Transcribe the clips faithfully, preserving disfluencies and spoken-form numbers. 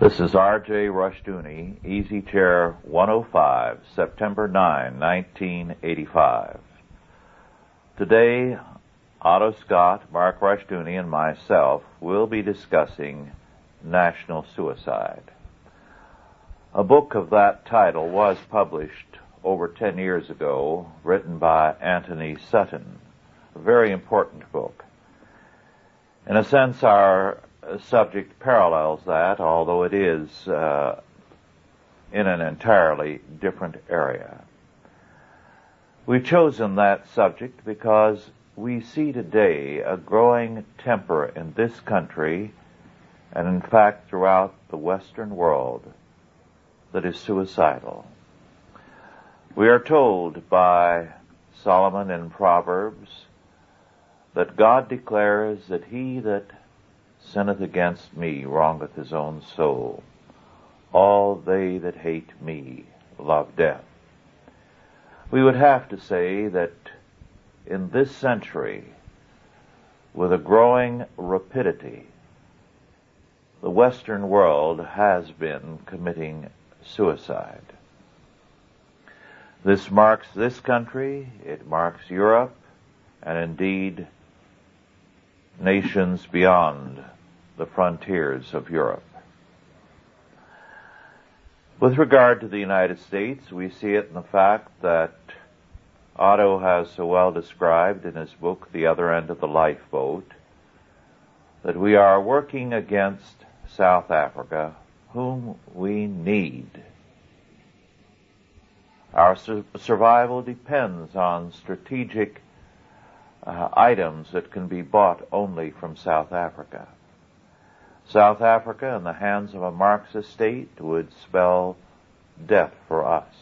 This is R J Rushdoony, Easy Chair one oh five, September ninth, nineteen eighty-five. Today, Otto Scott, Mark Rushdoony, and myself will be discussing national suicide. A book of that title was published over ten years ago, written by Anthony Sutton. A very important book. In a sense, our subject parallels that, although it is uh, in an entirely different area. We've chosen that subject because we see today a growing temper in this country, and in fact throughout the Western world, that is suicidal. We are told by Solomon in Proverbs that God declares that he that sinneth against me wrongeth his own soul. All they that hate me love death. We would have to say that in this century, with a growing rapidity, the Western world has been committing suicide. This marks this country, it marks Europe, and indeed nations beyond the frontiers of Europe. With regard to the United States, we see it in the fact that Otto has so well described in his book, The Other End of the Lifeboat, that we are working against South Africa, whom we need. Our su- survival depends on strategic uh, items that can be bought only from South Africa. South Africa in the hands of a Marxist state would spell death for us.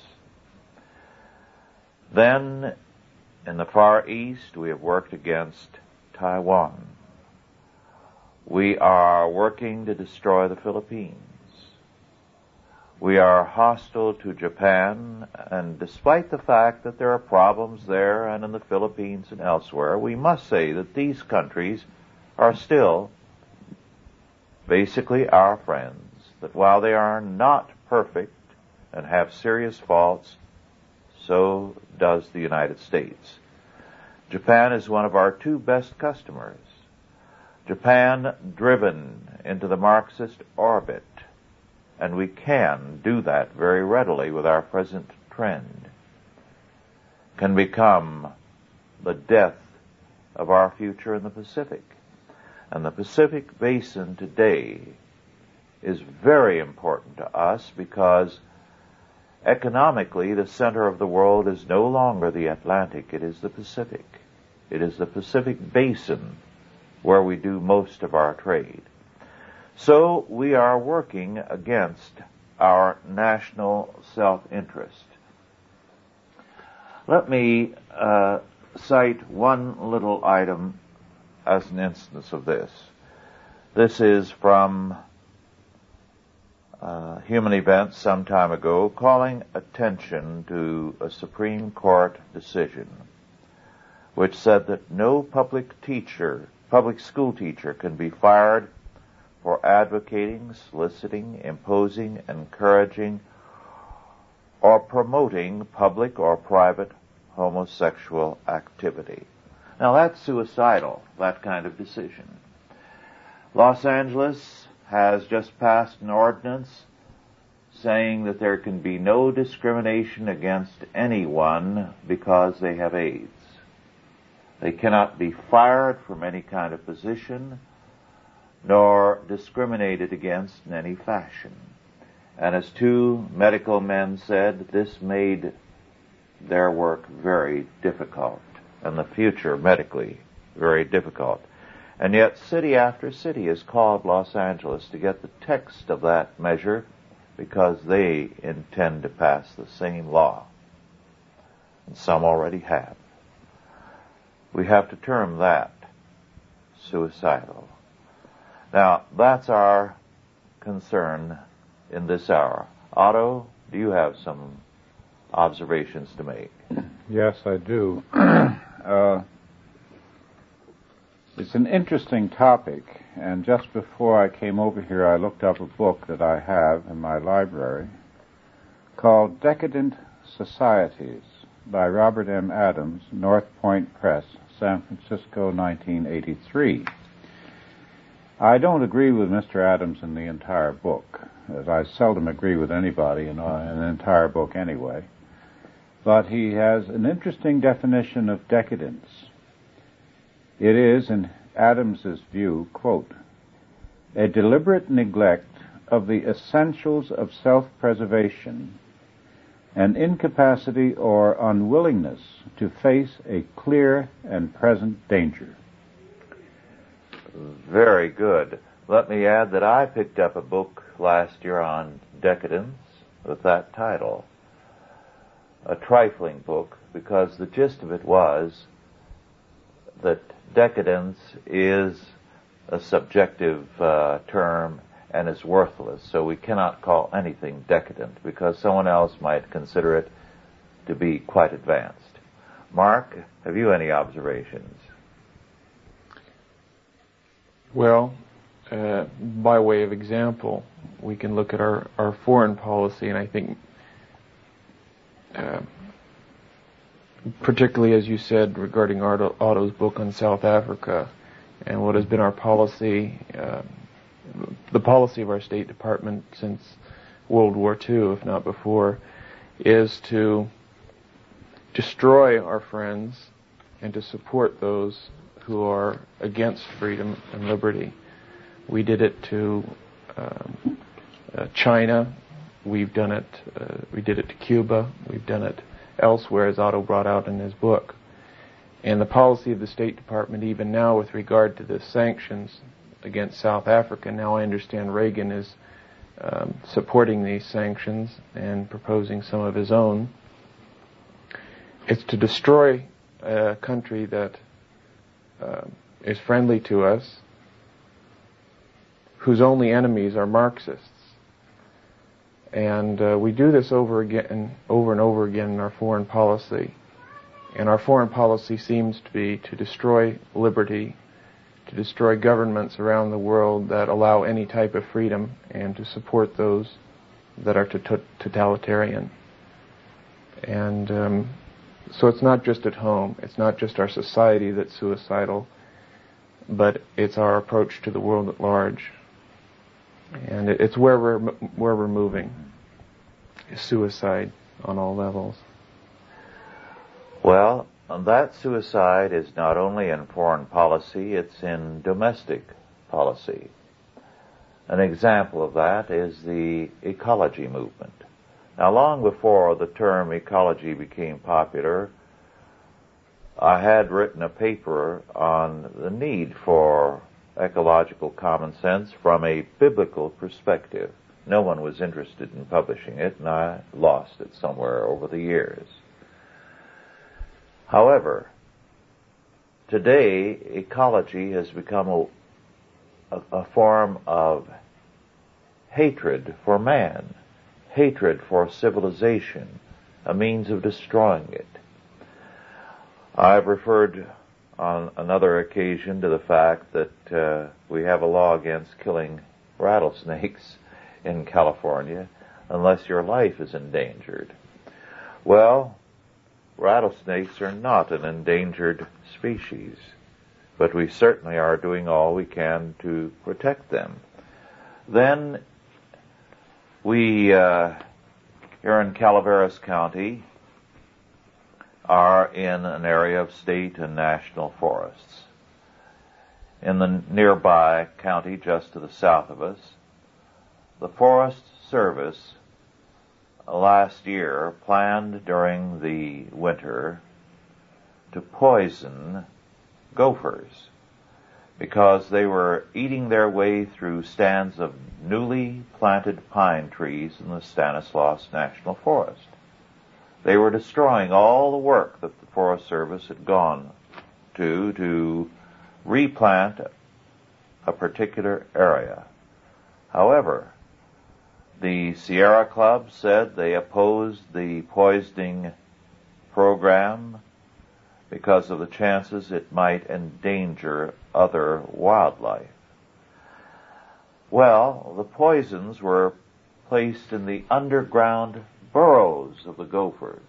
Then, in the Far East, we have worked against Taiwan. We are working to destroy the Philippines. We are hostile to Japan, and despite the fact that there are problems there and in the Philippines and elsewhere, we must say that these countries are still basically our friends, that while they are not perfect and have serious faults, so does the United States. Japan is one of our two best customers. Japan driven into the Marxist orbit, and we can do that very readily with our present trend, can become the death of our future in the Pacific. And the Pacific Basin today is very important to us because economically the center of the world is no longer the Atlantic, it is the Pacific. It is the Pacific Basin where we do most of our trade. So we are working against our national self-interest. Let me uh, cite one little item as an instance of this. This is from uh, Human Events some time ago, calling attention to a Supreme Court decision which said that no public teacher, public school teacher can be fired for advocating, soliciting, imposing, encouraging, or promoting public or private homosexual activity. Now that's suicidal, that kind of decision. Los Angeles has just passed an ordinance saying that there can be no discrimination against anyone because they have AIDS. They cannot be fired from any kind of position, nor discriminated against in any fashion. And as two medical men said, this made their work very difficult, and the future medically very difficult. And yet city after city has called Los Angeles to get the text of that measure because they intend to pass the same law. And some already have. We have to term that suicidal. Now, that's our concern in this hour. Otto, do you have some observations to make? Yes, I do. uh, It's an interesting topic, and just before I came over here, I looked up a book that I have in my library called Decadent Societies by Robert M. Adams, North Point Press, San Francisco, nineteen eighty-three. I don't agree with Mister Adams in the entire book, as I seldom agree with anybody in an entire book anyway, but he has an interesting definition of decadence. It is, in Adams's view, quote, a deliberate neglect of the essentials of self-preservation, an incapacity or unwillingness to face a clear and present danger. Very good. Let me add that I picked up a book last year on decadence with that title. A trifling book, because the gist of it was that decadence is a subjective uh, term and is worthless, so we cannot call anything decadent because someone else might consider it to be quite advanced. Mark, have you any observations? Well, uh, by way of example, we can look at our, our foreign policy, and I think uh, particularly, as you said, regarding Otto, Otto's book on South Africa and what has been our policy, uh, the policy of our State Department since World War Two, if not before, is to destroy our friends and to support those who are against freedom and liberty. We did it to um, uh, China. We've done it. Uh, we did it to Cuba. We've done it elsewhere, as Otto brought out in his book. And the policy of the State Department, even now, with regard to the sanctions against South Africa, now I understand Reagan is um, supporting these sanctions and proposing some of his own. It's to destroy a country that uh, is friendly to us, whose only enemies are Marxists. And uh, we do this over again, over and over again in our foreign policy. And our foreign policy seems to be to destroy liberty, to destroy governments around the world that allow any type of freedom, and to support those that are totalitarian. And um, so it's not just at home, it's not just our society that's suicidal, but it's our approach to the world at large. And it's where we're where we're moving. Suicide on all levels. Well, that suicide is not only in foreign policy, it's in domestic policy. An example of that is the ecology movement. Now, long before the term ecology became popular, I had written a paper on the need for ecological common sense from a biblical perspective. No one was interested in publishing it, and I lost it somewhere over the years. However, today ecology has become a, a, a form of hatred for man, hatred for civilization, a means of destroying it. I've referred on another occasion to the fact that uh, we have a law against killing rattlesnakes in California unless your life is endangered. Well, rattlesnakes are not an endangered species, but we certainly are doing all we can to protect them. Then we, uh, here in Calaveras County, are in an area of state and national forests. In the nearby county just to the south of us, the Forest Service last year planned during the winter to poison gophers because they were eating their way through stands of newly planted pine trees in the Stanislaus National Forest. They were destroying all the work that the Forest Service had gone to to replant a particular area. However, the Sierra Club said they opposed the poisoning program because of the chances it might endanger other wildlife. Well, the poisons were placed in the underground burrows of the gophers.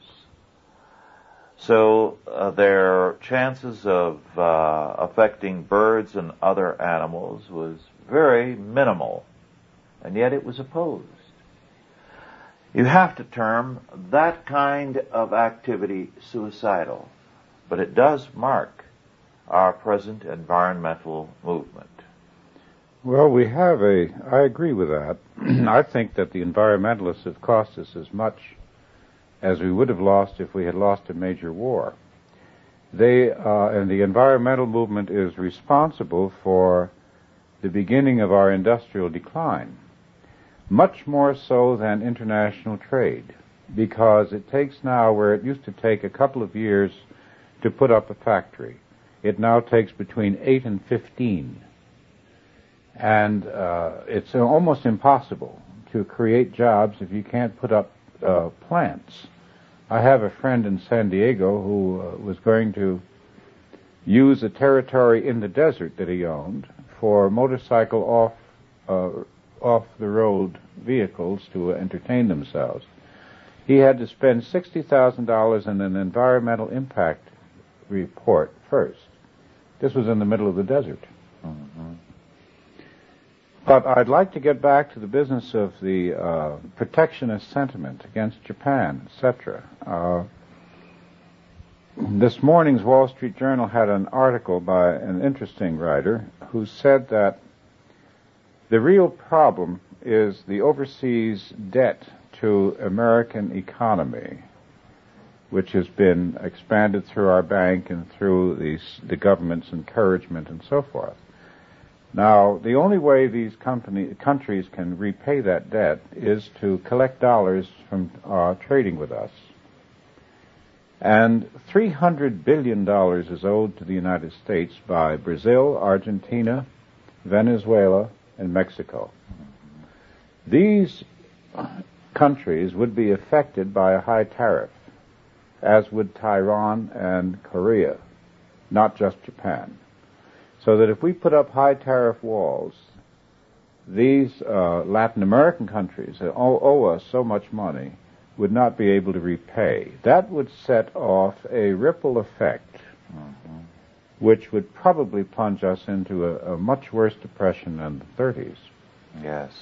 So uh, their chances of uh, affecting birds and other animals was very minimal, and yet it was opposed. You have to term that kind of activity suicidal, but it does mark our present environmental movement. Well, we have a, I agree with that. I think that the environmentalists have cost us as much as we would have lost if we had lost a major war. They, uh, and the environmental movement is responsible for the beginning of our industrial decline, much more so than international trade, because it takes now, where it used to take a couple of years to put up a factory, it now takes between eight and fifteen. And uh, it's almost impossible to create jobs if you can't put up uh, plants. I have a friend in San Diego who uh, was going to use a territory in the desert that he owned for motorcycle off uh, off the road vehicles to entertain themselves. He had to spend sixty thousand dollars in an environmental impact report first. This was in the middle of the desert. Mm-hmm. But I'd like to get back to the business of the uh, protectionist sentiment against Japan, et cetera. Uh, this morning's Wall Street Journal had an article by an interesting writer who said that the real problem is the overseas debt to American economy, which has been expanded through our bank and through the, the government's encouragement and so forth. Now, the only way these company, countries can repay that debt is to collect dollars from uh, trading with us. And three hundred billion dollars is owed to the United States by Brazil, Argentina, Venezuela, and Mexico. These countries would be affected by a high tariff, as would Taiwan and Korea, not just Japan. So that if we put up high tariff walls, these uh, Latin American countries that owe, owe us so much money would not be able to repay. That would set off a ripple effect, mm-hmm. which would probably plunge us into a, a much worse depression than the thirties. Yes.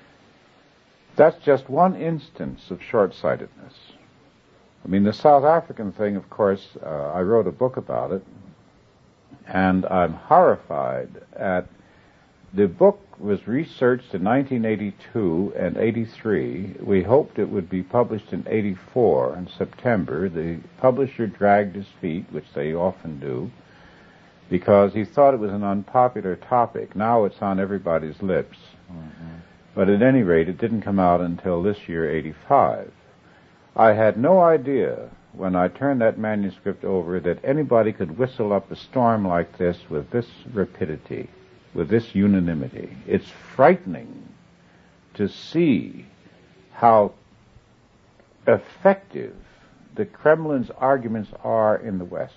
That's just one instance of short-sightedness. I mean, the South African thing, of course, uh, I wrote a book about it, and I'm horrified at the book was researched in nineteen eighty-two and eighty-three. We hoped it would be published in eighty-four in September. The publisher dragged his feet, which they often do, because he thought it was an unpopular topic. Now it's on everybody's lips. Mm-hmm. But at any rate, it didn't come out until this year, eighty-five. I had no idea when I turned that manuscript over that anybody could whistle up a storm like this with this rapidity, with this unanimity. It's frightening to see how effective the Kremlin's arguments are in the West.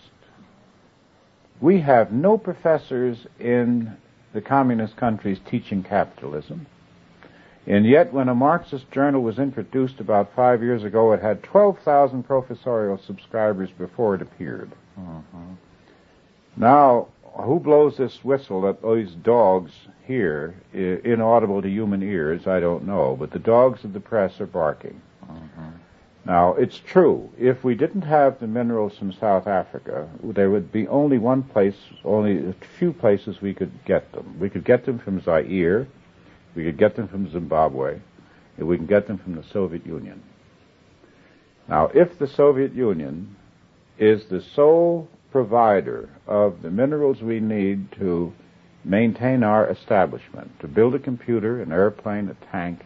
We have no professors in the communist countries teaching capitalism. And yet, when a Marxist journal was introduced about five years ago, it had twelve thousand professorial subscribers before it appeared. Mm-hmm. Now, who blows this whistle that these dogs hear, inaudible to human ears, I don't know, but the dogs of the press are barking. Mm-hmm. Now, it's true, if we didn't have the minerals from South Africa, there would be only one place, only a few places we could get them. We could get them from Zaire, we could get them from Zimbabwe, and we can get them from the Soviet Union. Now, if the Soviet Union is the sole provider of the minerals we need to maintain our establishment, to build a computer, an airplane, a tank,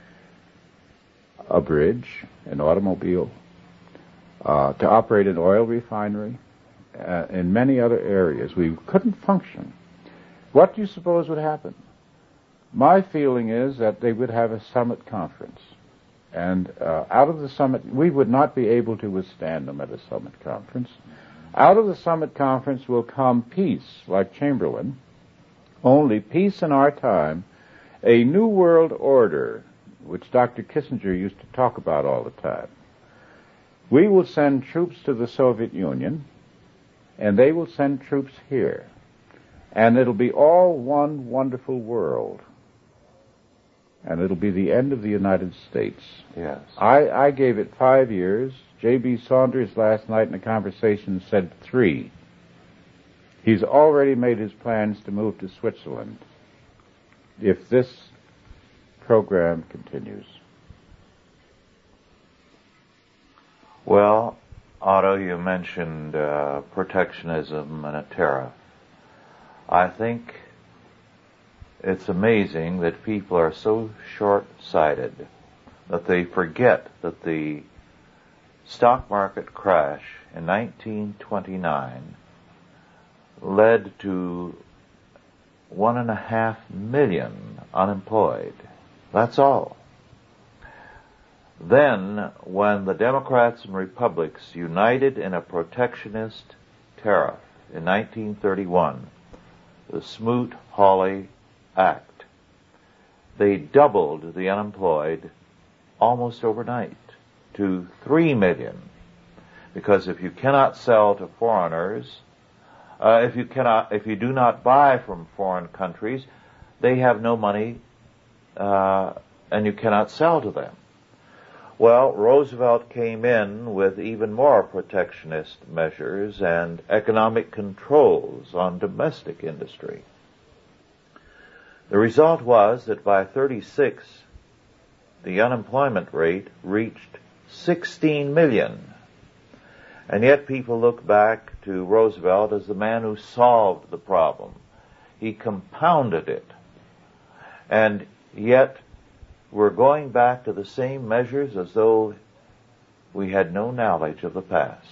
a bridge, an automobile, uh, to operate an oil refinery, uh, in many other areas, we couldn't function. What do you suppose would happen? My feeling is that they would have a summit conference. And uh, out of the summit, we would not be able to withstand them at a summit conference. Out of the summit conference will come peace, like Chamberlain, only peace in our time, a new world order, which Doctor Kissinger used to talk about all the time. We will send troops to the Soviet Union, and they will send troops here. And it'll be all one wonderful world. And it'll be the end of the United States. Yes. I, I gave it five years. J B. Saunders last night in a conversation said three. He's already made his plans to move to Switzerland if this program continues. Well, Otto, you mentioned uh, protectionism and a tariff. I think it's amazing that people are so short-sighted that they forget that the stock market crash in nineteen twenty-nine led to one and a half million unemployed. That's all. Then, when the Democrats and Republicans united in a protectionist tariff in nineteen thirty-one, the Smoot-Hawley Act, they doubled the unemployed almost overnight to three million. Because if you cannot sell to foreigners, uh, if you cannot, if you do not buy from foreign countries, they have no money, uh, and you cannot sell to them. Well, Roosevelt came in with even more protectionist measures and economic controls on domestic industry. The result was that by thirty-six, the unemployment rate reached sixteen million. And yet people look back to Roosevelt as the man who solved the problem. He compounded it. And yet we're going back to the same measures as though we had no knowledge of the past.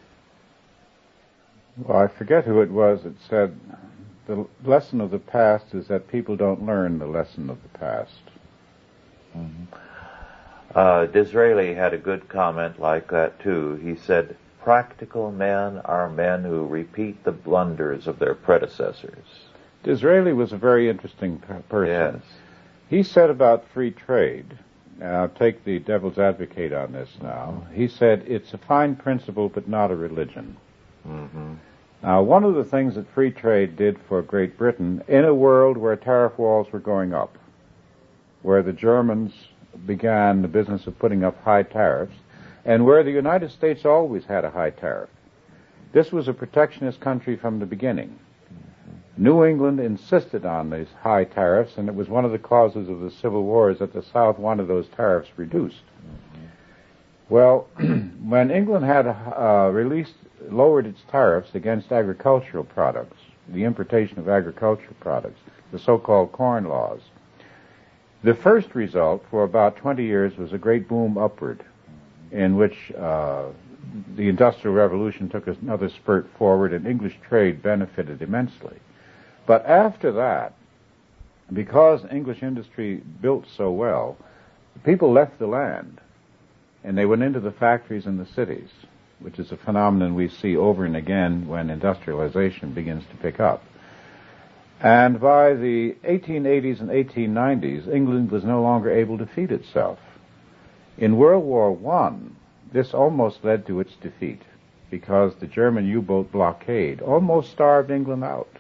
Well, I forget who it was that said the lesson of the past is that people don't learn the lesson of the past. Mm-hmm. Uh, Disraeli had a good comment like that too. He said, practical men are men who repeat the blunders of their predecessors. Disraeli was a very interesting p- person. Yes. He said about free trade, and I'll take the devil's advocate on this now, he said it's a fine principle but not a religion. Mm-hmm. Now, one of the things that free trade did for Great Britain, in a world where tariff walls were going up, where the Germans began the business of putting up high tariffs, and where the United States always had a high tariff. This was a protectionist country from the beginning. New England insisted on these high tariffs, and it was one of the causes of the Civil Wars that the South wanted those tariffs reduced. Mm-hmm. Well, when England had uh, released, lowered its tariffs against agricultural products, the importation of agricultural products, the so-called Corn Laws, the first result for about twenty years was a great boom upward, in which uh, the Industrial Revolution took another spurt forward and English trade benefited immensely. But after that, because English industry built so well, people left the land and they went into the factories in the cities, which is a phenomenon we see over and again when industrialization begins to pick up. And by the eighteen eighties and eighteen nineties, England was no longer able to feed itself. In World War One, this almost led to its defeat because the German U-boat blockade almost starved England out.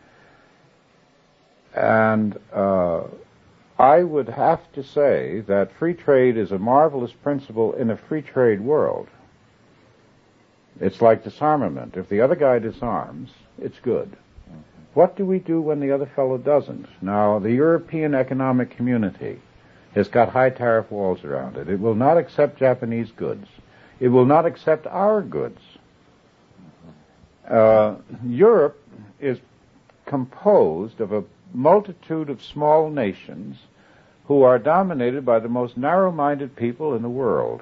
And uh, I would have to say that free trade is a marvelous principle in a free trade world. It's like disarmament. If the other guy disarms, it's good. Mm-hmm. What do we do when the other fellow doesn't? Now, the European Economic Community has got high tariff walls around it. It will not accept Japanese goods. It will not accept our goods. Uh, Europe is composed of a multitude of small nations who are dominated by the most narrow-minded people in the world.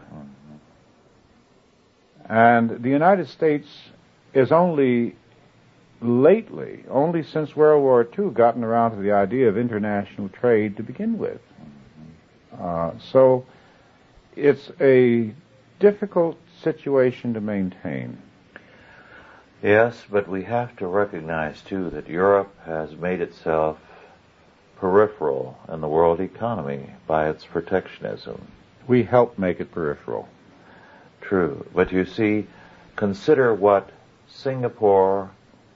And the United States is only lately, only since World War Two, gotten around to the idea of international trade to begin with. Uh, so it's a difficult situation to maintain. Yes, but we have to recognize, too, that Europe has made itself peripheral in the world economy by its protectionism. We help make it peripheral. True. But you see, consider what Singapore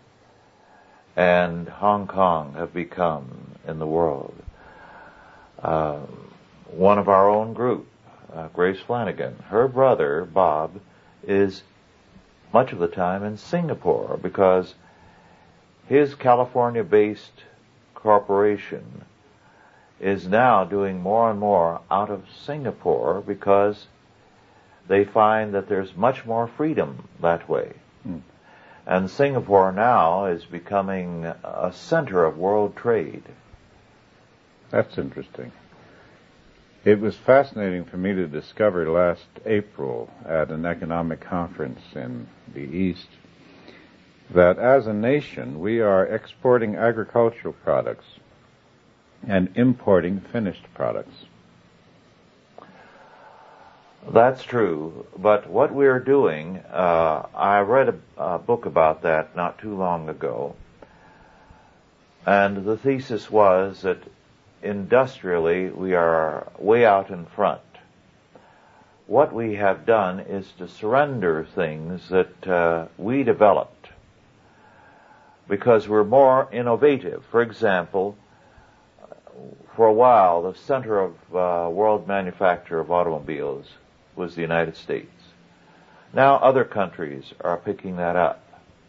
and Hong Kong have become in the world. Uh, one of our own group, uh, Grace Flanagan, her brother, Bob, is much of the time in Singapore because his California-based corporation is now doing more and more out of Singapore because they find that there's much more freedom that way. Mm. And Singapore now is becoming a center of world trade. That's interesting. It was fascinating for me to discover last April at an economic conference in the East that as a nation we are exporting agricultural products and importing finished products. That's true, but what we're doing, uh, I read a, a book about that not too long ago, and the thesis was that industrially we are way out in front. What we have done is to surrender things that uh, we developed because we're more innovative. For example, for a while the center of uh, world manufacture of automobiles was the United States. Now other countries are picking that up.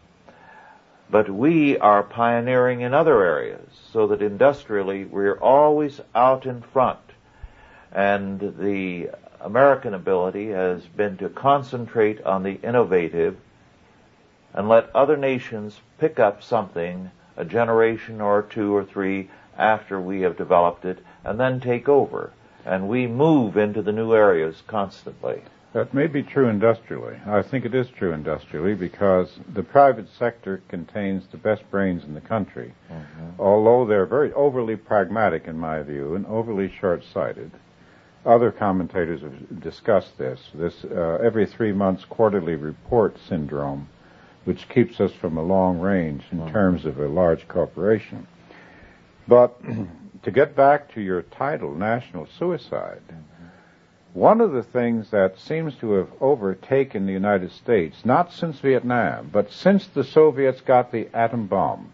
But we are pioneering in other areas so that industrially we're always out in front. And the American ability has been to concentrate on the innovative and let other nations pick up something a generation or two or three after we have developed it and then take over. And we move into the new areas constantly. That may be true industrially. I think it is true industrially because the private sector contains the best brains in the country. Mm-hmm. Although they're very overly pragmatic, in my view, and overly short-sighted. Other commentators have discussed this, this uh, every three months quarterly report syndrome, which keeps us from a long range in mm-hmm. terms of a large corporation. But to get back to your title, National Suicide, one of the things that seems to have overtaken the United States, not since Vietnam, but since the Soviets got the atom bomb,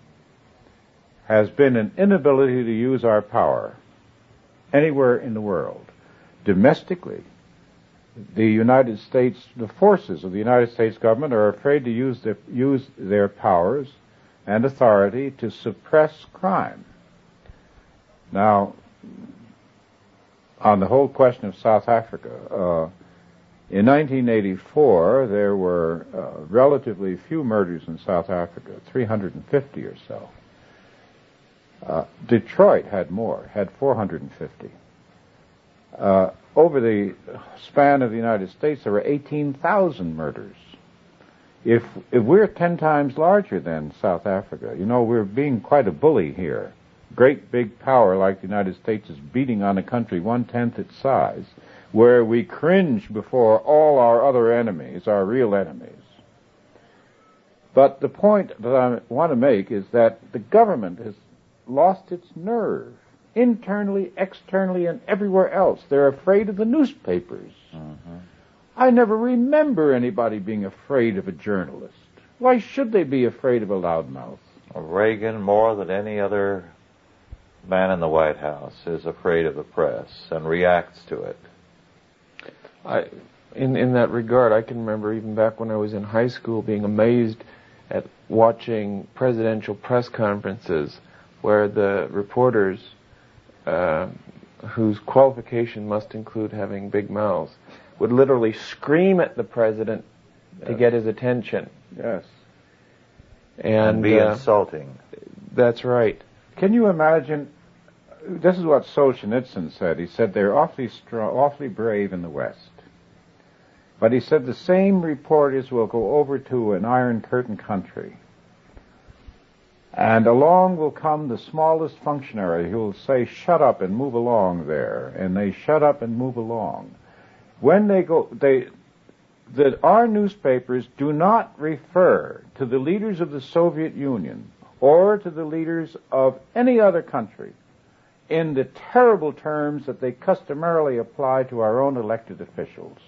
has been an inability to use our power anywhere in the world. Domestically, the United States, the forces of the United States government are afraid to use their, use their powers and authority to suppress crime. Now, on the whole question of South Africa, uh, in nineteen eighty-four, there were uh, relatively few murders in South Africa, three hundred fifty or so. Uh, Detroit had more, had four hundred fifty. Uh, over the span of the United States, there were eighteen thousand murders. If, if we're ten times larger than South Africa, you know, we're being quite a bully here. Great big power like the United States is beating on a country one-tenth its size, where we cringe before all our other enemies, our real enemies. But the point that I want to make is that the government has lost its nerve, internally, externally, and everywhere else. They're afraid of the newspapers. Mm-hmm. I never remember anybody being afraid of a journalist. Why should they be afraid of a loudmouth? Reagan, more than any other man in the White House, is afraid of the press and reacts to it. I, in in that regard, I can remember even back when I was in high school being amazed at watching presidential press conferences where the reporters, uh, whose qualification must include having big mouths, would literally scream at the president yes. to get his attention. Yes. And, and be uh, insulting. That's right. Can you imagine? This is what Solzhenitsyn said. He said they're awfully strong, awfully brave in the West. But he said the same reporters will go over to an Iron Curtain country, and along will come the smallest functionary who will say, shut up and move along there. And they shut up and move along. When they go, they, that our newspapers do not refer to the leaders of the Soviet Union or to the leaders of any other country in the terrible terms that they customarily apply to our own elected officials.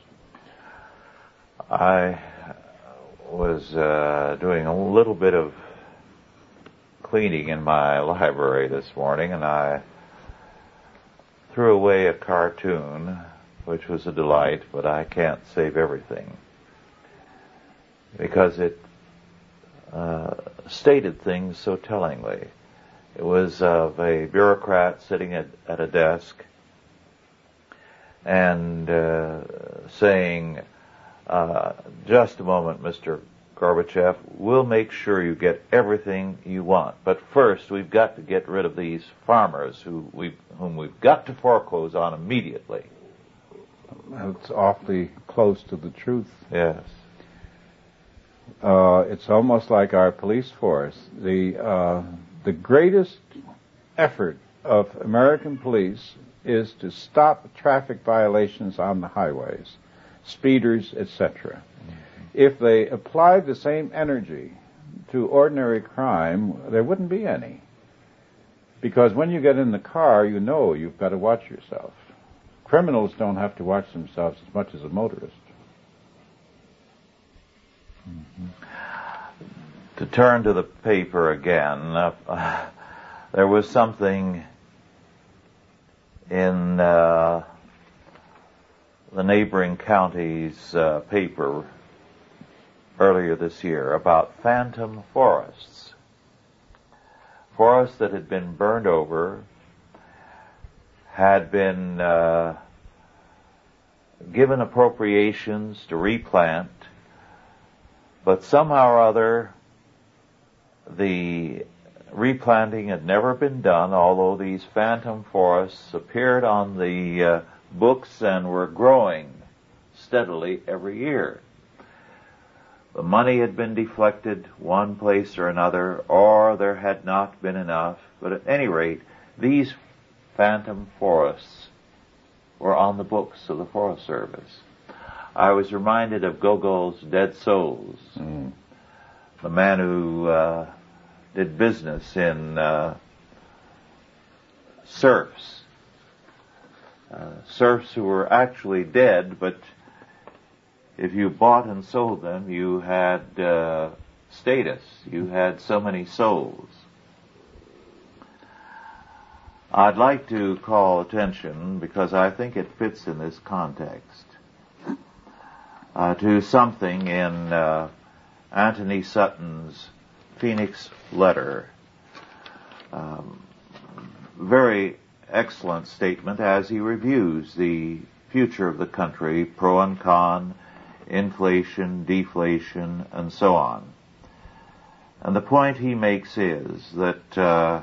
I was uh, doing a little bit of cleaning in my library this morning, and I threw away a cartoon, which was a delight, but I can't save everything, because it uh, stated things so tellingly. It was of a bureaucrat sitting at, at a desk and uh, saying, uh, just a moment, Mister Gorbachev, we'll make sure you get everything you want. But first, we've got to get rid of these farmers who we've, whom we've got to foreclose on immediately. It's awfully close to the truth. Yes. Uh, it's almost like our police force. The uh, the greatest effort of American police is to stop traffic violations on the highways, speeders, et cetera. Mm-hmm. If they applied the same energy to ordinary crime, there wouldn't be any. Because when you get in the car, you know you've got to watch yourself. Criminals don't have to watch themselves as much as a motorist. Mm-hmm. To turn to the paper again, uh, there was something in uh, the neighboring county's uh, paper earlier this year about phantom forests. Forests that had been burned over, had been uh, given appropriations to replant, but somehow or other the replanting had never been done, although these phantom forests appeared on the uh, books and were growing steadily every year. The money had been deflected one place or another, or there had not been enough, but at any rate, these phantom forests were on the books of the Forest Service. I was reminded of Gogol's Dead Souls, mm. the man who uh, did business in uh, serfs. Uh, serfs who were actually dead, but if you bought and sold them, you had uh, status. You had so many souls. I'd like to call attention, because I think it fits in this context, uh, to something in uh, Anthony Sutton's Phoenix letter. Um, very excellent statement as he reviews the future of the country, pro and con, inflation, deflation, and so on. And the point he makes is that uh,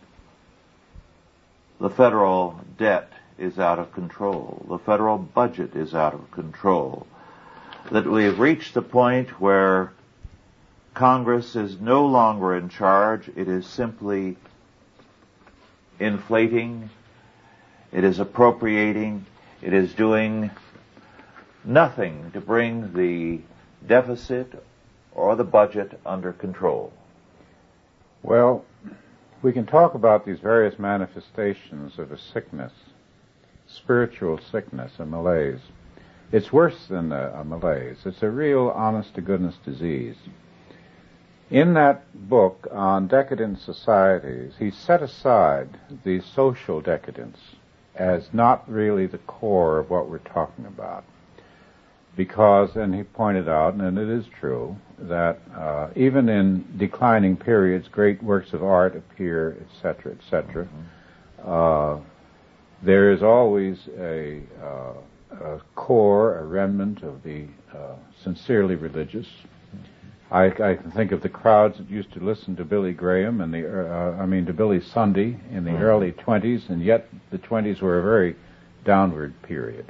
the federal debt is out of control. The federal budget is out of control. That we have reached the point where Congress is no longer in charge. It is simply inflating. It is appropriating. It is doing nothing to bring the deficit or the budget under control. Well, we can talk about these various manifestations of a sickness, spiritual sickness, a malaise. It's worse than a, a malaise. It's a real honest-to-goodness disease. In that book on decadent societies, he set aside the social decadence as not really the core of what we're talking about. Because, and he pointed out, and it is true, that uh, even in declining periods, great works of art appear, et cetera, et cetera. Mm-hmm. Uh, there is always a, uh, a core, a remnant of the uh, sincerely religious. Mm-hmm. I, I can think of the crowds that used to listen to Billy Graham and the, uh, I mean, to Billy Sunday in the mm-hmm. early twenties, and yet the twenties were a very downward period.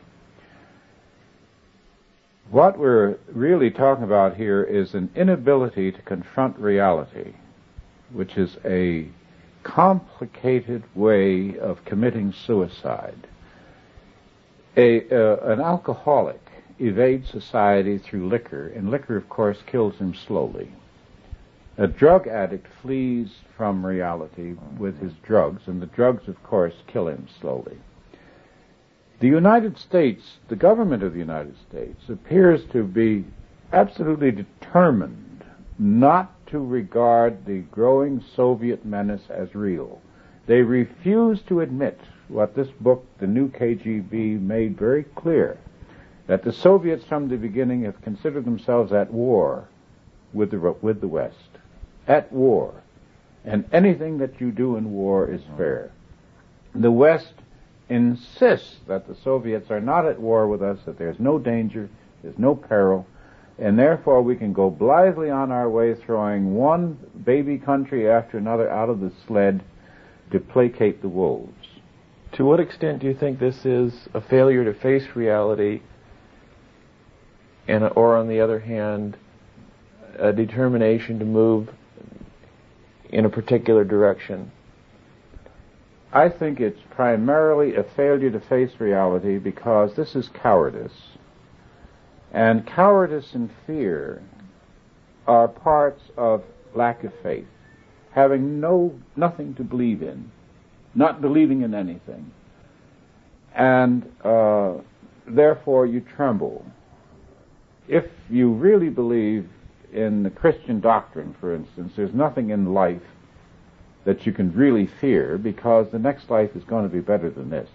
What we're really talking about here is an inability to confront reality, which is a complicated way of committing suicide. A, uh, an alcoholic evades society through liquor, and liquor, of course, kills him slowly. A drug addict flees from reality with his drugs, and the drugs, of course, kill him slowly. The United States, the government of the United States, appears to be absolutely determined not to regard the growing Soviet menace as real. They refuse to admit what this book, the new K G B, made very clear, that the Soviets from the beginning have considered themselves at war with the, with the West. At war. And anything that you do in war is fair. The West insists that the Soviets are not at war with us, that there's no danger, there's no peril, and therefore we can go blithely on our way, throwing one baby country after another out of the sled to placate the wolves. To what extent do you think this is a failure to face reality, and or on the other hand, a determination to move in a particular direction? I think it's primarily a failure to face reality because this is cowardice. And cowardice and fear are parts of lack of faith, having no nothing to believe in, not believing in anything. And uh, therefore you tremble. If you really believe in the Christian doctrine, for instance, there's nothing in life that you can really fear because the next life is going to be better than this.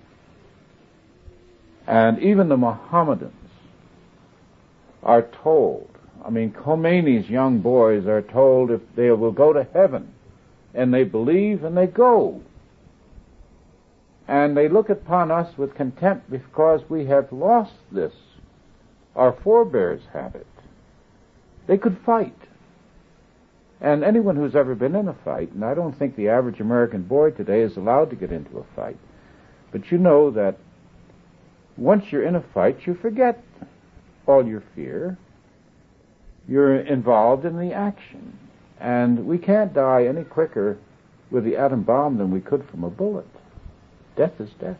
And even the Mohammedans are told, I mean, Khomeini's young boys are told if they will go to heaven, and they believe and they go. And they look upon us with contempt because we have lost this. Our forebears have it. They could fight. And anyone who's ever been in a fight, and I don't think the average American boy today is allowed to get into a fight, but you know that once you're in a fight, you forget all your fear. You're involved in the action. And we can't die any quicker with the atom bomb than we could from a bullet. Death is death.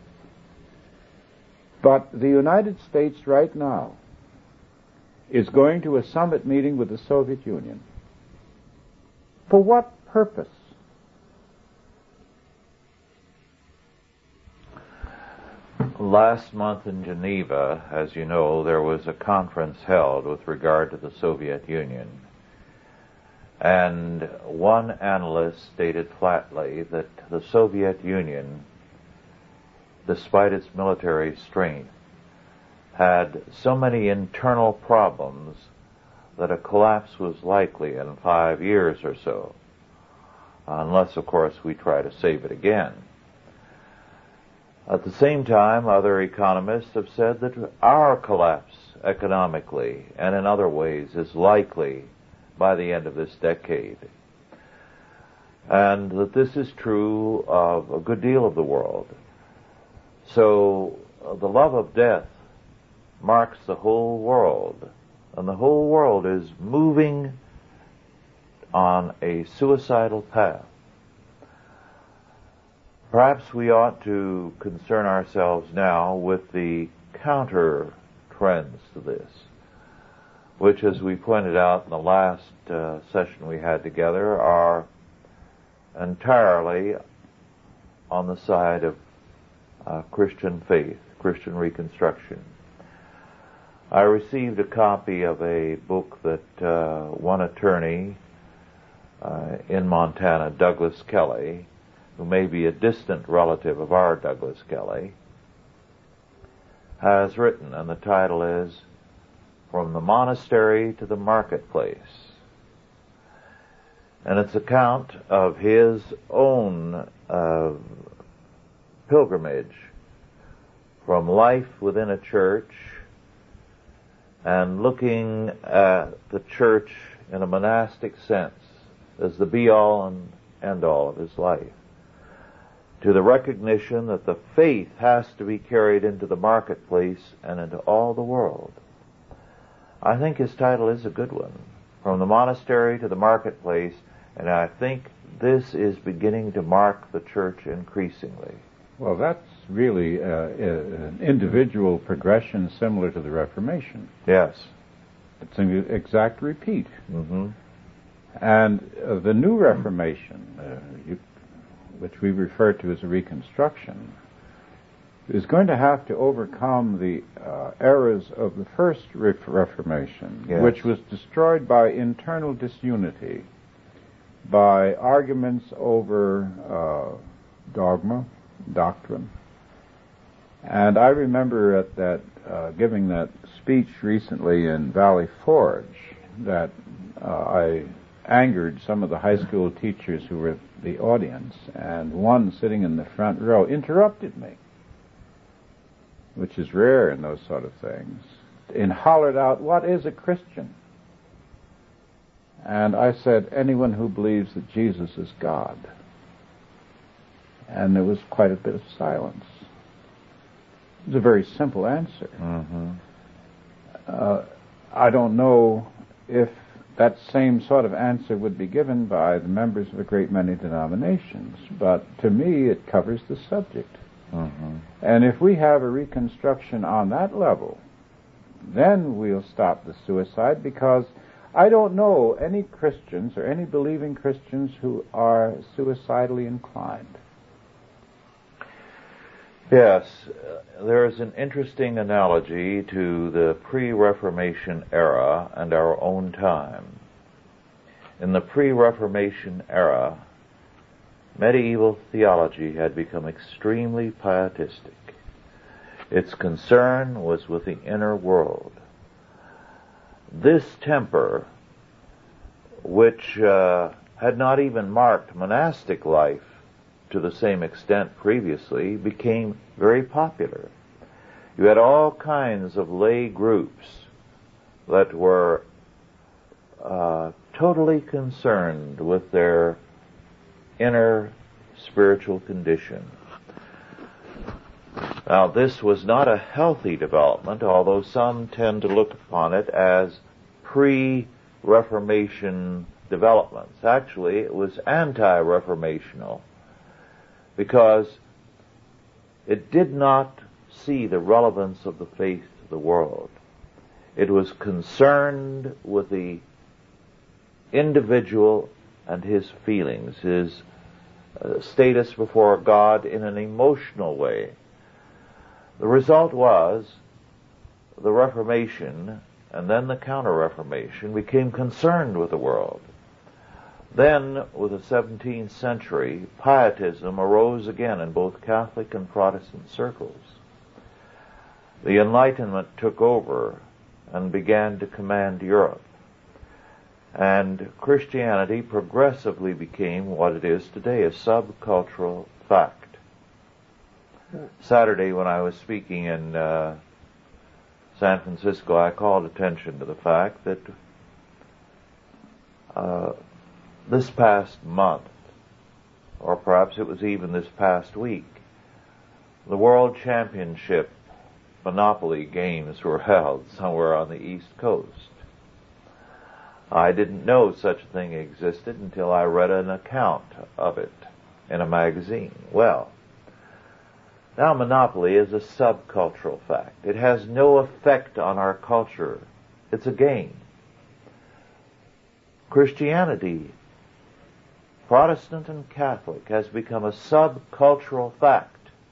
But the United States right now is going to a summit meeting with the Soviet Union. For what purpose? Last month in Geneva, as you know, there was a conference held with regard to the Soviet Union. And one analyst stated flatly that the Soviet Union, despite its military strength, had so many internal problems that a collapse was likely in five years or so, unless, of course, we try to save it again. At the same time, other economists have said that our collapse economically and in other ways is likely by the end of this decade, and that this is true of a good deal of the world. So uh, the love of death marks the whole world, and the whole world is moving on a suicidal path. Perhaps we ought to concern ourselves now with the counter trends to this, which, as we pointed out in the last uh, session we had together, are entirely on the side of uh, Christian faith, Christian reconstruction. I received a copy of a book that uh, one attorney uh, in Montana, Douglas Kelly, who may be a distant relative of our Douglas Kelly, has written, and the title is From the Monastery to the Marketplace. And it's account of his own uh, pilgrimage from life within a church and looking at the church in a monastic sense as the be-all and end-all of his life, to the recognition that the faith has to be carried into the marketplace and into all the world. I think his title is a good one, From the Monastery to the Marketplace, and I think this is beginning to mark the church increasingly. Well, that's really uh, an individual progression similar to the Reformation. Yes. It's an exact repeat. Mm-hmm. And uh, the new Reformation, uh, you, which we refer to as a Reconstruction, is going to have to overcome the uh, errors of the first Re- Reformation, yes. which was destroyed by internal disunity, by arguments over uh, dogma, doctrine. And I remember at that uh, giving that speech recently in Valley Forge that uh, I angered some of the high school teachers who were the audience, and one sitting in the front row interrupted me, which is rare in those sort of things, and hollered out, "What is a Christian?" And I said, "Anyone who believes that Jesus is God." And there was quite a bit of silence. It was a very simple answer. Mm-hmm. Uh, I don't know if that same sort of answer would be given by the members of a great many denominations, but to me it covers the subject. Mm-hmm. And if we have a reconstruction on that level, then we'll stop the suicide, because I don't know any Christians or any believing Christians who are suicidally inclined. Yes, uh, there is an interesting analogy to the pre-Reformation era and our own time. In the pre-Reformation era, medieval theology had become extremely pietistic. Its concern was with the inner world. This temper, which uh, had not even marked monastic life to the same extent previously, became very popular. You had all kinds of lay groups that were uh, totally concerned with their inner spiritual condition. Now, this was not a healthy development, although some tend to look upon it as pre-Reformation developments. Actually, it was anti-Reformational, because it did not see the relevance of the faith to the world. It was concerned with the individual and his feelings, his uh, status before God in an emotional way. The result was the Reformation and then the Counter-Reformation became concerned with the world. Then, with the seventeenth century, pietism arose again in both Catholic and Protestant circles. The Enlightenment took over and began to command Europe. And Christianity progressively became what it is today, a subcultural fact. Saturday, when I was speaking in uh, San Francisco, I called attention to the fact that uh, this past month, or perhaps it was even this past week, the World Championship Monopoly games were held somewhere on the East Coast. I didn't know such a thing existed until I read an account of it in a magazine. Well, now Monopoly is a subcultural fact. It has no effect on our culture. It's a game. Christianity, Protestant and Catholic, has become a subcultural fact.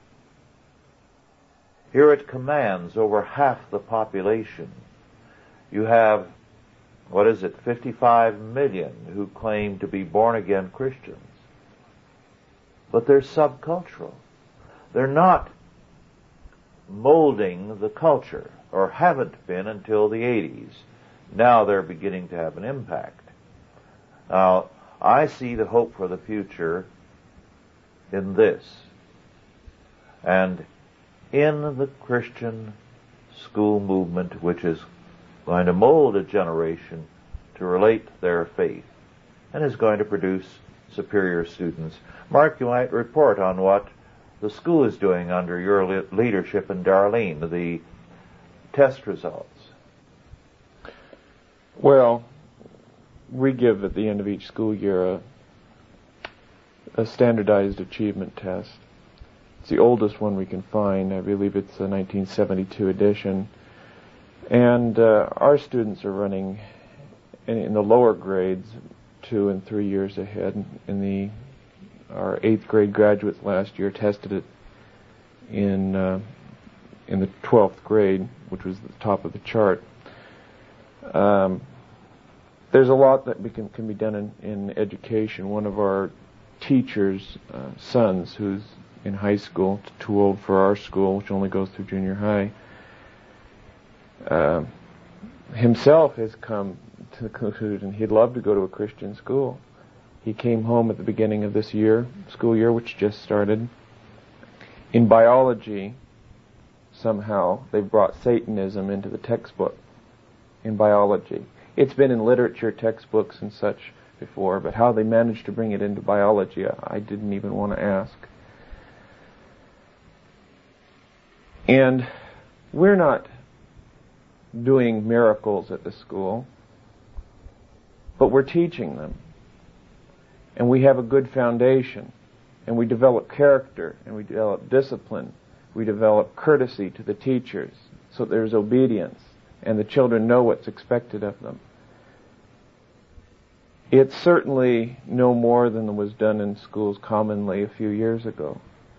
Here it commands over half the population. You have, what is it, fifty-five million who claim to be born-again Christians. But they're subcultural. They're not molding the culture, or haven't been until the eighties. Now they're beginning to have an impact. Now, I see the hope for the future in this. And in the Christian school movement, which is going to mold a generation to relate their faith and is going to produce superior students. Mark, you might report on what the school is doing under your le- leadership in Darlene, the test results. Well, we give at the end of each school year a, a standardized achievement test. It's the oldest one we can find. I believe it's a nineteen seventy-two edition. And uh, our students are running in, in the lower grades two and three years ahead. In the our eighth grade graduates last year tested it in uh, in the twelfth grade, which was the top of the chart. Um, there's a lot that we can, can be done in, in education. One of our teachers' uh, sons, who's in high school, too old for our school, which only goes through junior high, uh, himself has come to the conclusion he'd love to go to a Christian school. He came home at the beginning of this year, school year, which just started. In biology, somehow, they've brought Satanism into the textbook in biology. It's been in literature textbooks and such before, but how they managed to bring it into biology, I didn't even want to ask. And we're not doing miracles at the school, but we're teaching them. And we have a good foundation, and we develop character, and we develop discipline, we develop courtesy to the teachers, so there's obedience, and the children know what's expected of them. It's certainly no more than was done in schools commonly a few years ago.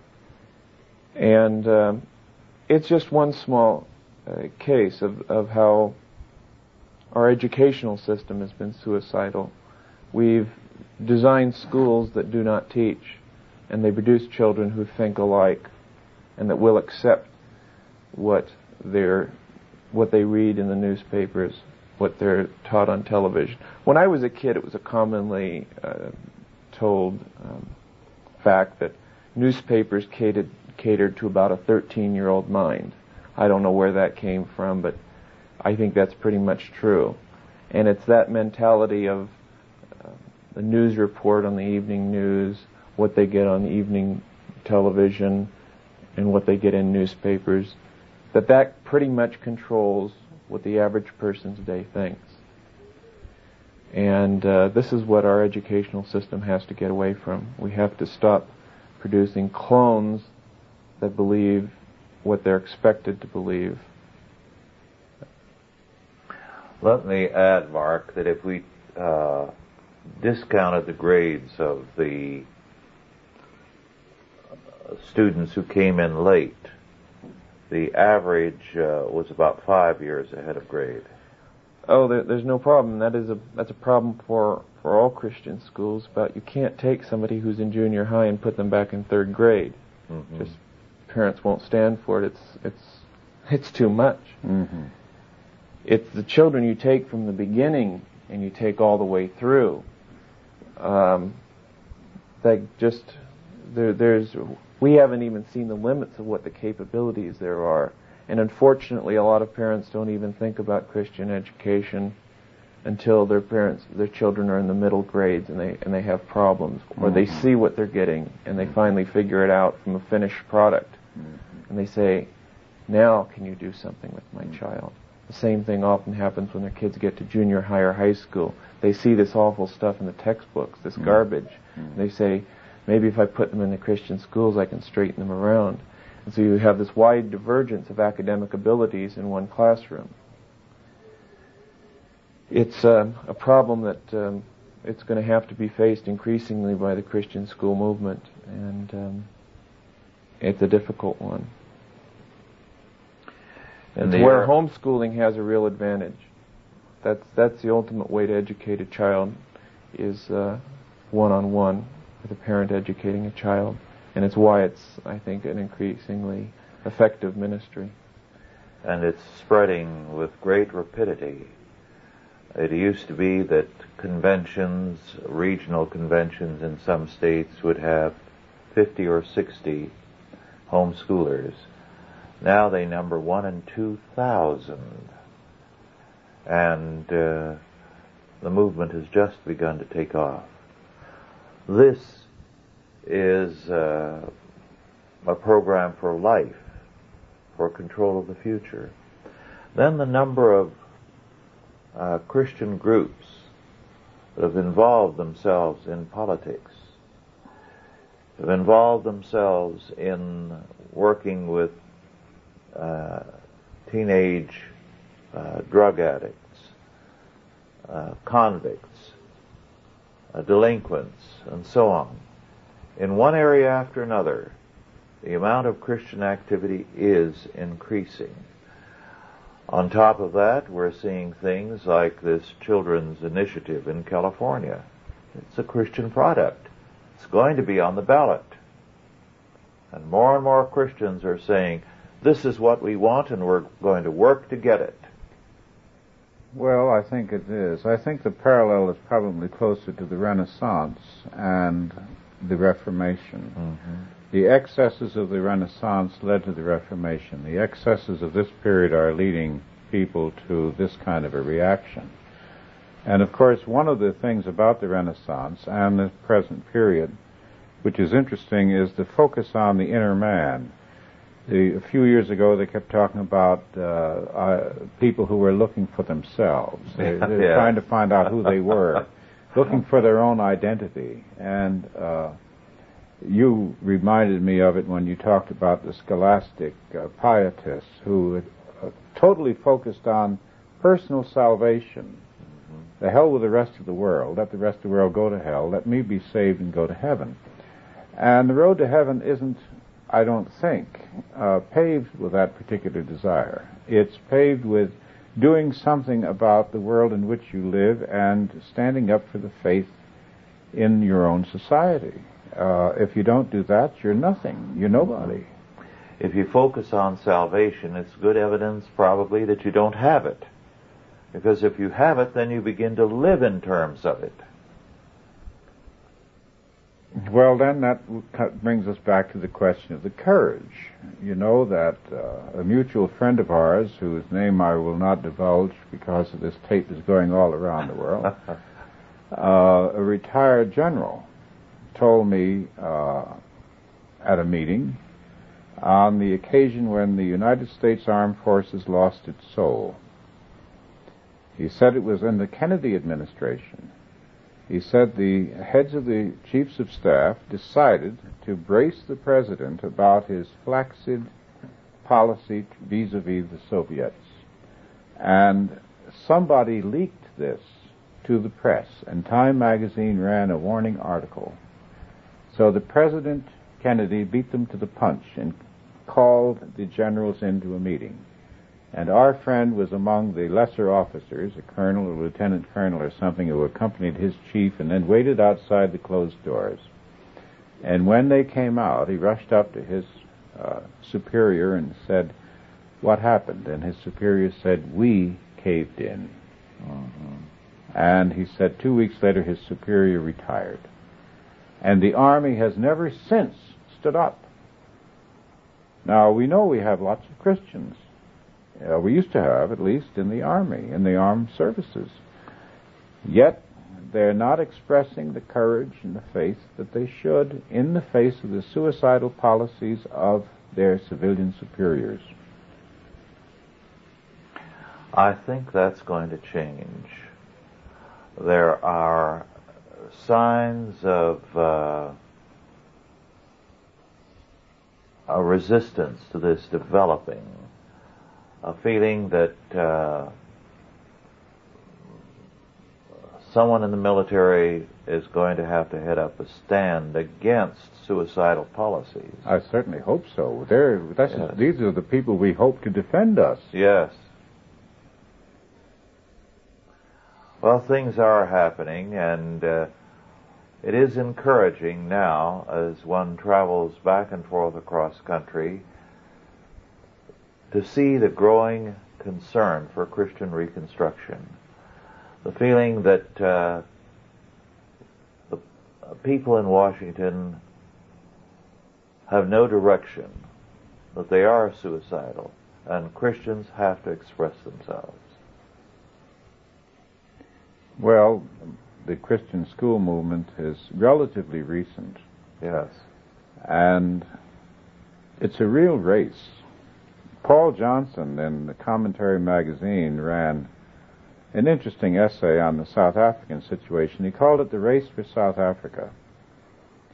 And um, it's just one small uh, case of, of how our educational system has been suicidal. We've designed schools that do not teach, and they produce children who think alike and that will accept what they're, what they read in the newspapers, what they're taught on television. When I was a kid, it was a commonly uh, told um, fact that newspapers catered, catered to about a thirteen-year-old mind. I don't know where that came from, but I think that's pretty much true. And it's that mentality of uh, the news report on the evening news, what they get on the evening television, and what they get in newspapers, that that pretty much controls what the average person's day thinks. And uh, this is what our educational system has to get away from. We have to stop producing clones that believe what they're expected to believe. Let me add, Mark, that if we uh, discounted the grades of the students who came in late, the average uh, was about five years ahead of grade. Oh, there, there's no problem. That is a that's a problem for, for all Christian schools. But you can't take somebody who's in junior high and put them back in third grade. Mm-hmm. Just parents won't stand for it. It's it's it's too much. Mm-hmm. It's the children you take from the beginning and you take all the way through. Um, that just there there's. We haven't even seen the limits of what the capabilities there are. And unfortunately, a lot of parents don't even think about Christian education until their parents, their children are in the middle grades and they and they have problems. Or mm-hmm. they see what they're getting and they finally figure it out from a finished product. Mm-hmm. And they say, now can you do something with my mm-hmm. child? The same thing often happens when their kids get to junior high or high school. They see this awful stuff in the textbooks, this mm-hmm. garbage. Mm-hmm. And they say, maybe if I put them in the Christian schools, I can straighten them around. And so you have this wide divergence of academic abilities in one classroom. It's uh, a problem that um, it's going to have to be faced increasingly by the Christian school movement, and um, it's a difficult one. And it's where homeschooling has a real advantage. That's that's the ultimate way to educate a child, is uh, one-on-one. The parent educating a child, and it's why it's, I think, an increasingly effective ministry. And it's spreading with great rapidity. It used to be that conventions, regional conventions in some states would have fifty or sixty homeschoolers. Now they number one in two thousand. And uh, the movement has just begun to take off. This is uh, a program for life, for control of the future. Then the number of uh, Christian groups that have involved themselves in politics have involved themselves in working with uh, teenage uh, drug addicts, uh, convicts, uh, delinquents, and so on. In one area after another, the amount of Christian activity is increasing. On top of that, we're seeing things like this children's initiative in California. It's a Christian product. It's going to be on the ballot. And more and more Christians are saying, this is what we want and we're going to work to get it. Well, I think it is. I think the parallel is probably closer to the Renaissance and the Reformation. Mm-hmm. The excesses of the Renaissance led to the Reformation. The excesses of this period are leading people to this kind of a reaction. And of course, one of the things about the Renaissance and the present period, which is interesting, is the focus on the inner man. The, a few years ago, they kept talking about uh, uh, people who were looking for themselves. They, they were yeah. trying to find out who they were, looking for their own identity. And uh, you reminded me of it when you talked about the scholastic uh, pietists who uh, totally focused on personal salvation. The hell with the rest of the world. Let the rest of the world go to hell. Let me be saved and go to heaven. And the road to heaven isn't, I don't think, uh, paved with that particular desire. It's paved with doing something about the world in which you live and standing up for the faith in your own society. Uh, if you don't do that, you're nothing. You're nobody. If you focus on salvation, it's good evidence probably that you don't have it. Because if you have it, then you begin to live in terms of it. Well, then that brings us back to the question of the courage. You know that uh, a mutual friend of ours, whose name I will not divulge because of this tape is going all around the world, uh, a retired general, told me uh, at a meeting on the occasion when the United States Armed Forces lost its soul. He said it was in the Kennedy administration. He said the heads of the chiefs of staff decided to brace the president about his flaccid policy vis-a-vis the Soviets. And somebody leaked this to the press, and Time magazine ran a warning article. So the President Kennedy beat them to the punch and called the generals into a meeting. And our friend was among the lesser officers, a colonel or lieutenant colonel or something, who accompanied his chief and then waited outside the closed doors. And when they came out, he rushed up to his uh, superior and said, "What happened?" And his superior said, "We caved in." Mm-hmm. And he said two weeks later his superior retired. And the Army has never since stood up. Now, we know we have lots of Christians. Uh, we used to have, at least, in the Army, in the armed services. Yet, they're not expressing the courage and the faith that they should in the face of the suicidal policies of their civilian superiors. I think that's going to change. There are signs of uh, a resistance to this developing. A feeling that uh, someone in the military is going to have to head up a stand against suicidal policies. I certainly hope so. They're, that's Yes. These are the people we hope to defend us. Yes. Well, things are happening, and uh, it is encouraging now as one travels back and forth across country to see the growing concern for Christian reconstruction. The feeling that uh, the people in Washington have no direction, that they are suicidal, and Christians have to express themselves. Well, the Christian school movement is relatively recent. Yes. And it's a real race. Paul Johnson in the Commentary magazine ran an interesting essay on the South African situation. He called it The Race for South Africa.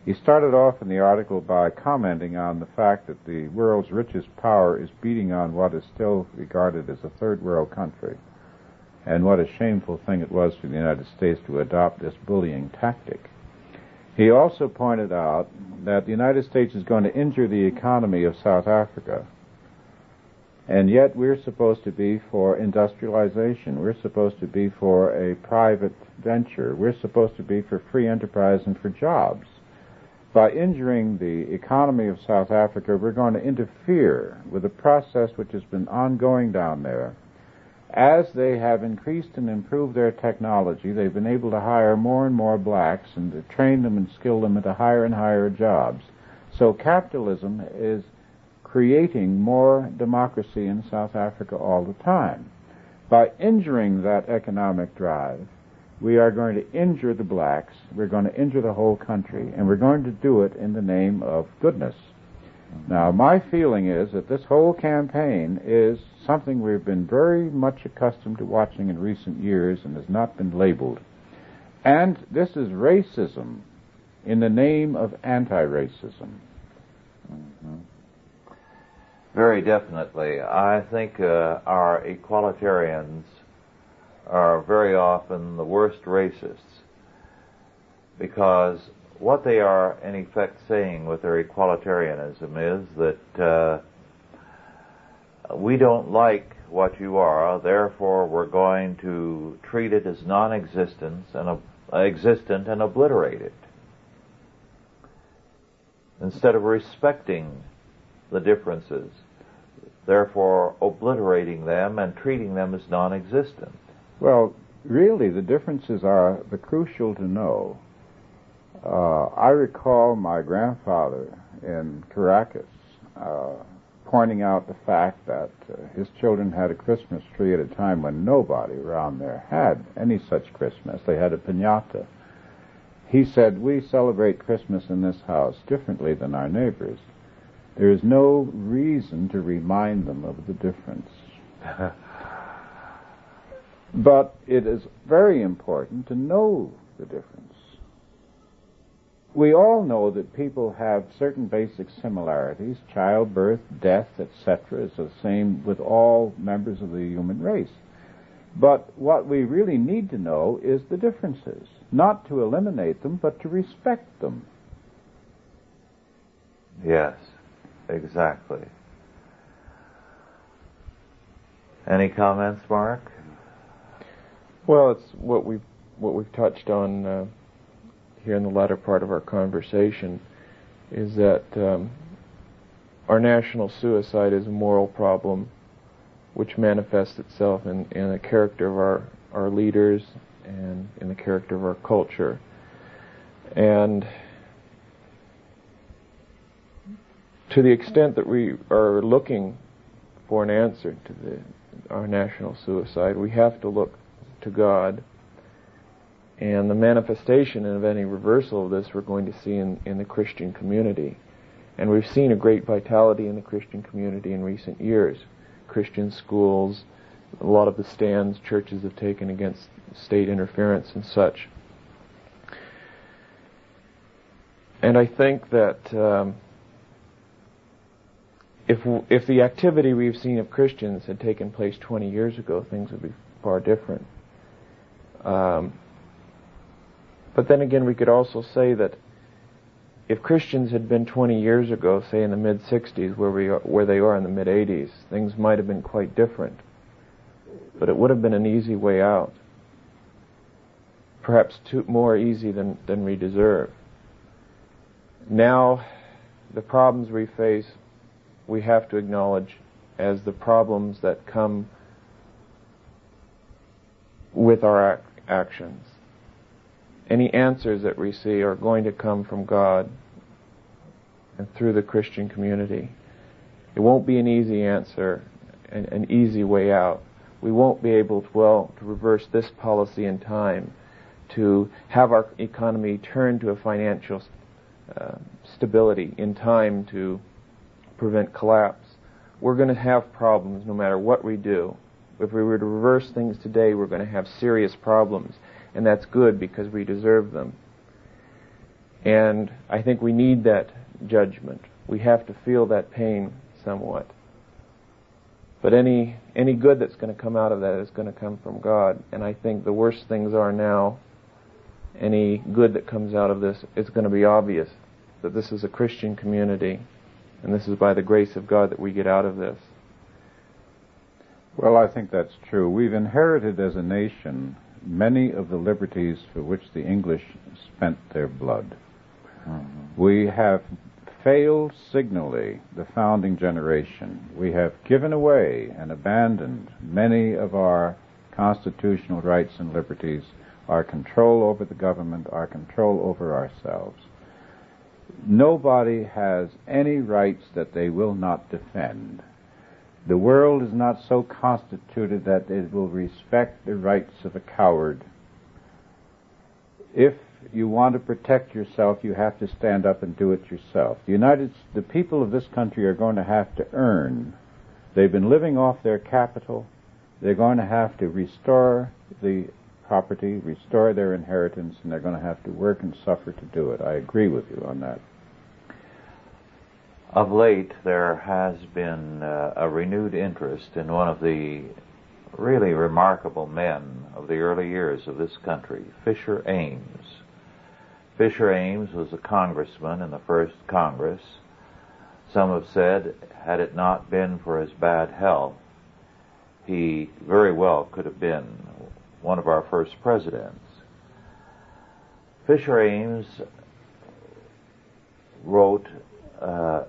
He started off in the article by commenting on the fact that the world's richest power is beating on what is still regarded as a third world country, and what a shameful thing it was for the United States to adopt this bullying tactic. He also pointed out that the United States is going to injure the economy of South Africa, and yet we're supposed to be for industrialization. We're supposed to be for a private venture. We're supposed to be for free enterprise and for jobs. By injuring the economy of South Africa, we're going to interfere with a process which has been ongoing down there. As they have increased and improved their technology, they've been able to hire more and more blacks and to train them and skill them into higher and higher jobs. So capitalism is creating more democracy in South Africa all the time. By injuring that economic drive, we are going to injure the blacks, we're going to injure the whole country, and we're going to do it in the name of goodness. Now, my feeling is that this whole campaign is something we've been very much accustomed to watching in recent years and has not been labeled. And this is racism in the name of anti-racism. Mm-hmm. Very definitely. I think uh, our equalitarians are very often the worst racists, because what they are in effect saying with their equalitarianism is that uh, we don't like what you are, therefore we're going to treat it as non-existent and uh, existent and obliterate it, instead of respecting the differences, therefore obliterating them and treating them as non-existent. Well, really, the differences are the crucial to know. Uh, I recall my grandfather in Caracas uh, pointing out the fact that uh, his children had a Christmas tree at a time when nobody around there had any such Christmas. They had a piñata. He said, "We celebrate Christmas in this house differently than our neighbors. There is no reason to remind them of the difference." But it is very important to know the difference. We all know that people have certain basic similarities. Childbirth, death, et cetera is the same with all members of the human race. But what we really need to know is the differences, not to eliminate them, but to respect them. Yes, exactly. Any comments, Mark? Well, it's what we've what we've touched on uh, here in the latter part of our conversation, is that um, our national suicide is a moral problem, which manifests itself in, in the character of our, our leaders and in the character of our culture. And to the extent that we are looking for an answer to the, our national suicide, we have to look to God. And the manifestation of any reversal of this we're going to see in, in the Christian community. And we've seen a great vitality in the Christian community in recent years. Christian schools, a lot of the stands churches have taken against state interference and such. And I think that um, if if the activity we've seen of Christians had taken place twenty years ago, things would be far different. Um, but then again, we could also say that if Christians had been twenty years ago, say in the mid sixties, where we are, where they are in the mid eighties, things might have been quite different. But it would have been an easy way out, perhaps too, more easy than, than we deserve. Now, the problems we face, we have to acknowledge as the problems that come with our ac- actions. Any answers that we see are going to come from God and through the Christian community. It won't be an easy answer, an, an easy way out. We won't be able to, well, to reverse this policy in time, to have our economy turn to a financial uh, stability in time to prevent collapse. We're going to have problems no matter what we do. If we were to reverse things today, we're going to have serious problems, and that's good because we deserve them. And I think we need that judgment. We have to feel that pain somewhat. But any any good that's going to come out of that is going to come from God. And I think the worst things are now, any good that comes out of this, it's going to be obvious that this is a Christian community, and this is by the grace of God that we get out of this. Well, I think that's true. We've inherited as a nation many of the liberties for which the English spent their blood. Mm-hmm. We have failed signally the founding generation. We have given away and abandoned many of our constitutional rights and liberties, our control over the government, our control over ourselves. Nobody has any rights that they will not defend. The world is not so constituted that it will respect the rights of a coward. If you want to protect yourself, you have to stand up and do it yourself. The United, the people of this country are going to have to earn. They've been living off their capital. They're going to have to restore the property, restore their inheritance, and they're going to have to work and suffer to do it. I agree with you on that. Of late, there has been uh, a renewed interest in one of the really remarkable men of the early years of this country, Fisher Ames. Fisher Ames was a congressman in the first Congress. Some have said, had it not been for his bad health, he very well could have been one of our first presidents. Fisher Ames wrote uh,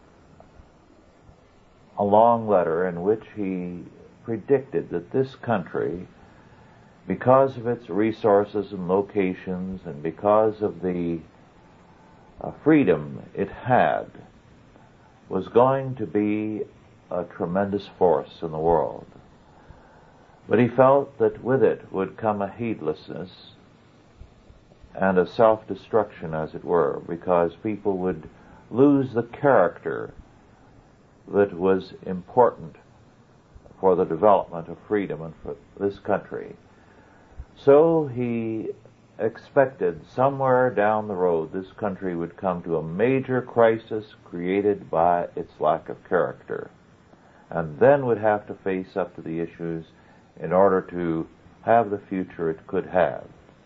a long letter in which he predicted that this country, because of its resources and locations and because of the uh, freedom it had, was going to be a tremendous force in the world. But he felt that with it would come a heedlessness and a self-destruction, as it were, because people would lose the character that was important for the development of freedom and for this country. So he expected somewhere down the road this country would come to a major crisis created by its lack of character, and then would have to face up to the issues in order to have the future it could have.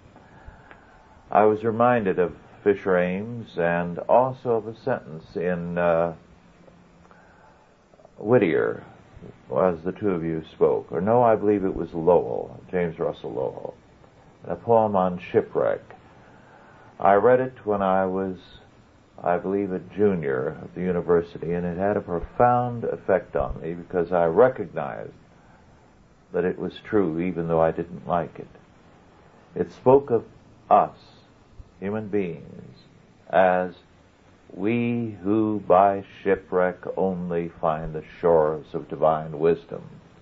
I was reminded of Fisher Ames and also of a sentence in uh, Whittier, as the two of you spoke, or no, I believe it was Lowell, James Russell Lowell, a poem on shipwreck. I read it when I was, I believe, a junior at the university, and it had a profound effect on me because I recognized that it was true even though I didn't like it. It spoke of us, human beings, as we who by shipwreck only find the shores of divine wisdom.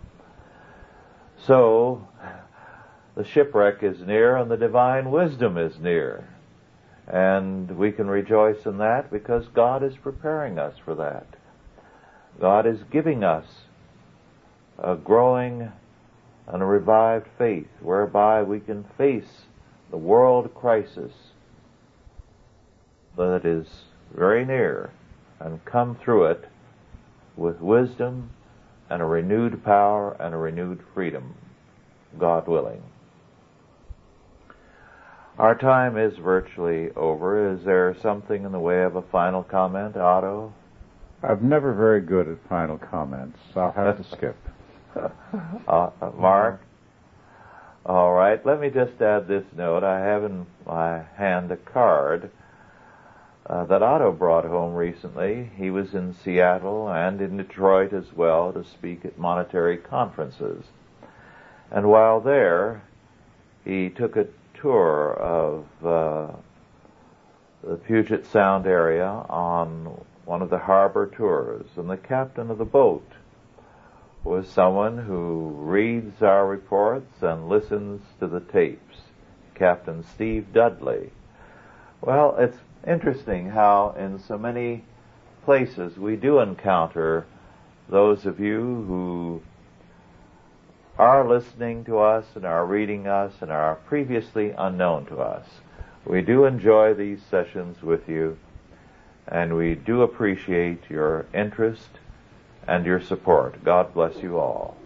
So, the shipwreck is near and the divine wisdom is near. And we can rejoice in that because God is preparing us for that. God is giving us a growing and a revived faith whereby we can face the world crisis that is very near and come through it with wisdom and a renewed power and a renewed freedom, God willing. Our time is virtually over. Is there something in the way of a final comment, Otto? I'm never very good at final comments, so I'll have to skip. uh, Mark? All right, let me just add this note. I have in my hand a card uh, that Otto brought home recently. He was in Seattle and in Detroit as well to speak at monetary conferences. And while there, he took a tour of uh, the Puget Sound area on one of the harbor tours, and the captain of the boat was someone who reads our reports and listens to the tapes, Captain Steve Dudley. Well, it's interesting how in so many places we do encounter those of you who are listening to us and are reading us and are previously unknown to us. We do enjoy these sessions with you, and we do appreciate your interest and your support. God bless you all.